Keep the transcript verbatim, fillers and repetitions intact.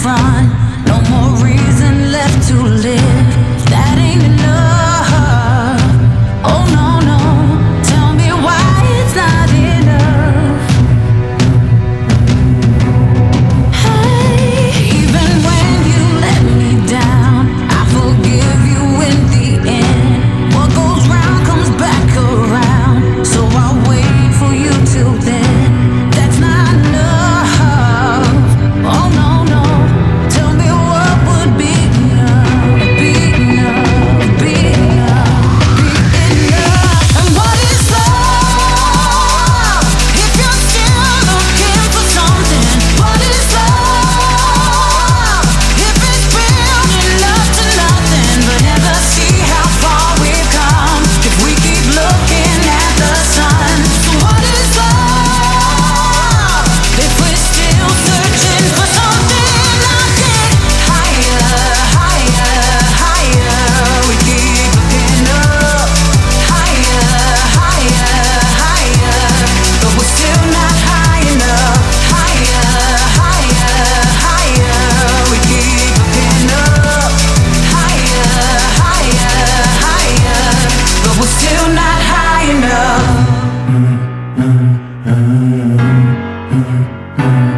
front. No more reason left to live. That ain't enough. Oh no, no. Tell me why it's not enough. Hey, even when you let me down, I forgive you in the end. What goes round comes back around, so I'll wait for you till then. That's not enough. Oh no, no. Tell me what would be enough, be enough, be enough, be enough. And what is love if you're still looking for something? What is love if it's building up to nothing, but never see how far we've come if we keep looking at the sun? So what is love if we're still searching for something? I get higher, higher, higher. We keep looking up, higher, higher, higher, but we're still not high enough. Higher, higher, higher. We keep looking up, higher, higher, higher, but we're still not high enough.